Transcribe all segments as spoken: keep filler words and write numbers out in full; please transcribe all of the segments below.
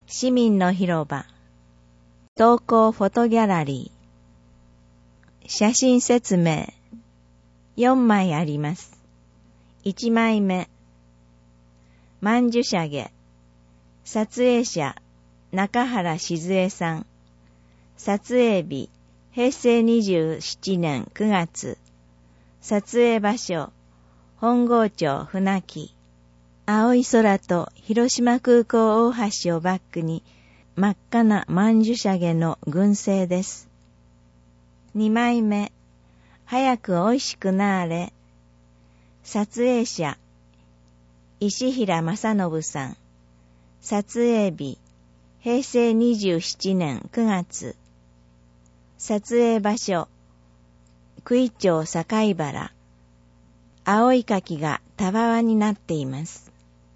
市民の広場、投稿フォトギャラリー、写真説明、よんまいあります。いちまいめ、曼珠沙華、撮影者、中原静江さん、撮影日、へいせいにじゅうななねんくがつ、撮影場所、本郷町船木。青い空と広島空港大橋をバックに真っ赤な曼珠沙華の群生です。にまいめ、早くおいしくなーれ。撮影者、石平正信さん。撮影日、へいせいにじゅうななねんくがつ。撮影場所、九井町境原。青い柿がたわわになっています。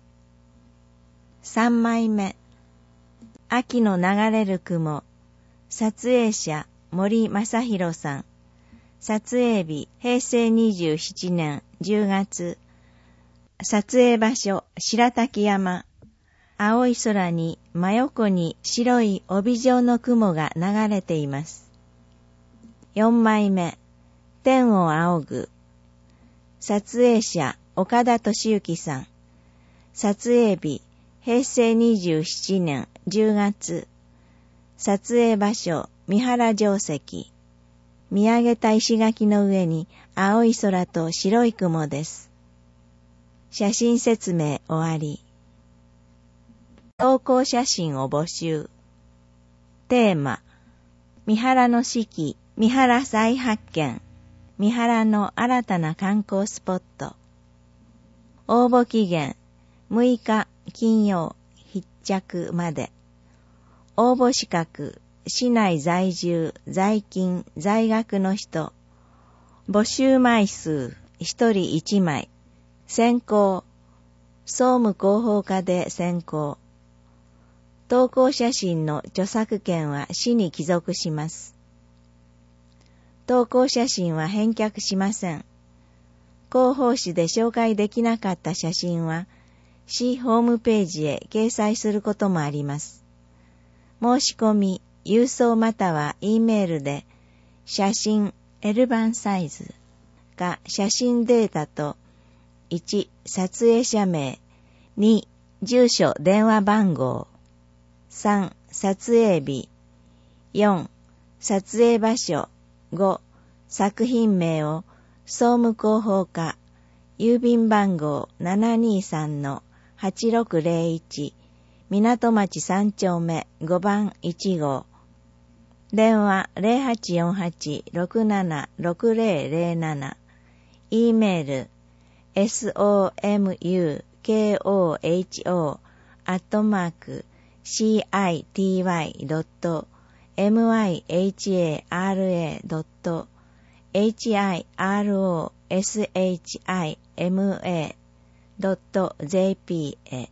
さんまいめ、秋の流れる雲。撮影者、森正弘さん。撮影日、へいせいにじゅうななねんじゅうがつ。撮影場所、白滝山。青い空に真横に白い帯状の雲が流れています。よんまいめ、天を仰ぐ。撮影者、岡田敏之さん。撮影日、へいせいにじゅうななねんじゅうがつ。撮影場所、三原城跡。見上げた石垣の上に青い空と白い雲です。写真説明終わり。投稿写真を募集。テーマ、三原の四季、三原再発見。三原の新たな観光スポット。応募期限、むいか金曜必着まで。応募資格、市内在住、在勤、在学の人。募集枚数、ひとりいちまい。選考、総務広報課で選考。投稿写真の著作権は市に帰属します。投稿写真は返却しません。広報誌で紹介できなかった写真は、市ホームページへ掲載することもあります。申し込み、郵送または E メールで、写真 L 版サイズか写真データと、いち、撮影者名、に、住所電話番号、さん、撮影日、よん、撮影場所、ご、作品名を総務広報課、郵便番号 ななにさんのはちろくぜろいち、港町さん丁目ごばんいち号、電話 ゼロはちよんはち ろくなな ろくぜろぜろなな、E メール ソムコホ アットマーク シーアイティーワイ ドット ミハラ ドット ヒロシマ ドット ジェーピー へ。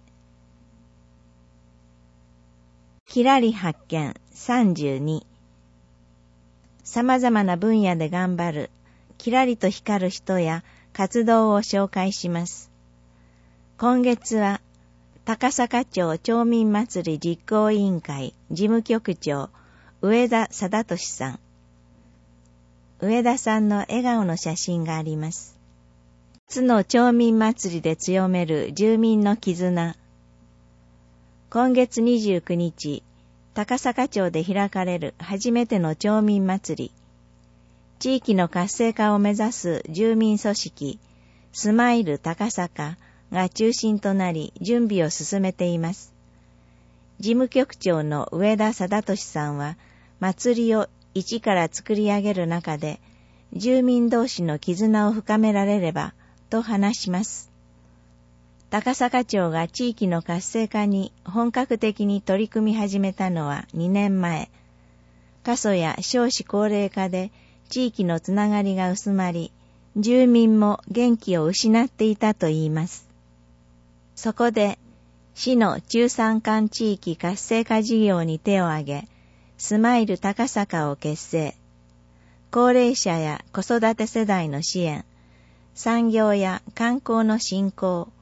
きらり発見さんじゅうに。様々な分野で頑張るきらりと光る人や活動を紹介します。今月は高坂町町民祭り実行委員会事務局長上田貞俊さん。上田さんの笑顔の写真があります。津の町民祭りで強める住民の絆。今月にじゅうくにち、高坂町で開かれる初めての町民祭り。地域の活性化を目指す住民組織、スマイル高坂が中心となり準備を進めています。事務局長の上田貞俊さんは、祭りを一から作り上げる中で、住民同士の絆を深められれば、と話します。高坂町が地域の活性化に本格的に取り組み始めたのはにねんまえ。過疎や少子高齢化で地域のつながりが薄まり、住民も元気を失っていたといいます。そこで、市の中山間地域活性化事業に手を挙げ、スマイル高坂を結成。高齢者や子育て世代の支援、産業や観光の振興、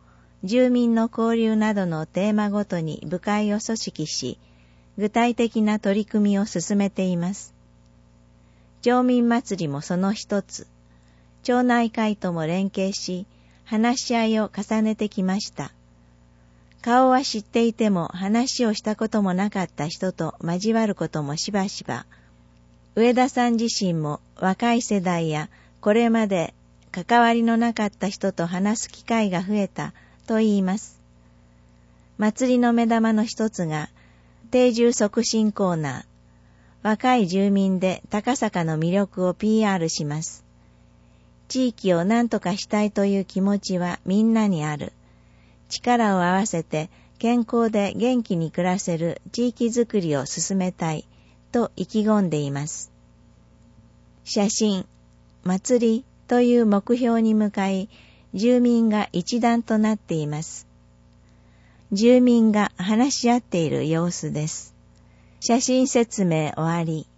住民の交流などのテーマごとに部会を組織し、具体的な取り組みを進めています。町民祭りもその一つ。町内会とも連携し、話し合いを重ねてきました。顔は知っていても話をしたこともなかった人と交わることもしばしば、上田さん自身も若い世代やこれまで関わりのなかった人と話す機会が増えたと言います。祭りの目玉の一つが定住促進コーナー。若い住民で高坂の魅力を ピーアール します。地域を何とかしたいという気持ちはみんなにある。力を合わせて健康で元気に暮らせる地域づくりを進めたいと意気込んでいます。写真、祭りという目標に向かい、住民が一丸となっています。住民が話し合っている様子です。写真説明終わり。